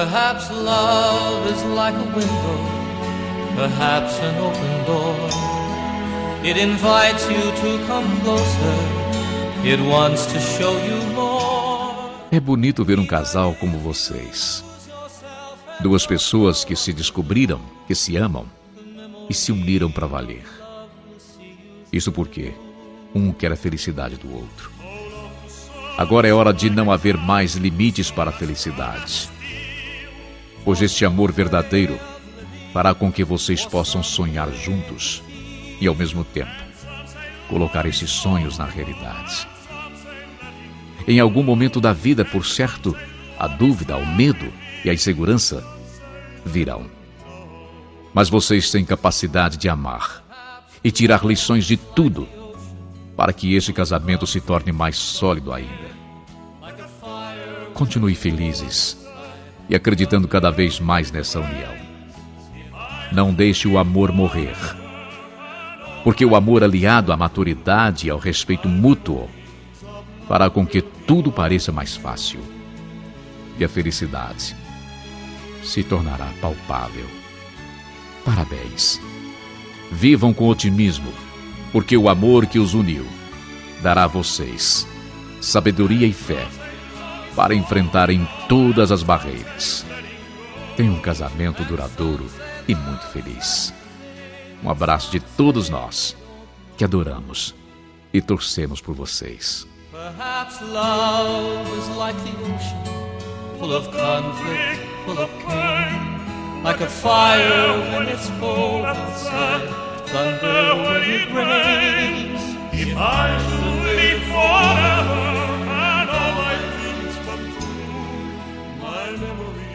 Perhaps love is like a window, perhaps an open door. It invites you to come closer, it wants to show you more. É bonito ver um casal como vocês. Duas pessoas que se descobriram, que se amam e se uniram para valer. Isso porque um quer a felicidade do outro. Agora é hora de não haver mais limites para a felicidade. Pois este amor verdadeiro fará com que vocês possam sonhar juntos e, ao mesmo tempo, colocar esses sonhos na realidade. Em algum momento da vida, por certo, a dúvida, o medo e a insegurança virão. Mas vocês têm capacidade de amar e tirar lições de tudo para que este casamento se torne mais sólido ainda. Continue felizes e acreditando cada vez mais nessa união. Não deixe o amor morrer, porque o amor aliado à maturidade e ao respeito mútuo fará com que tudo pareça mais fácil e a felicidade se tornará palpável. Parabéns. Vivam com otimismo, porque o amor que os uniu dará a vocês sabedoria e fé para enfrentarem todas as barreiras. Tenham um casamento duradouro e muito feliz. Um abraço de todos nós que adoramos e torcemos por vocês. Perhaps love is like the ocean, full of conflict, full of pain, like a fire when it's cold outside, thunder when it rains. If I should live forever and all my dreams come true, my memory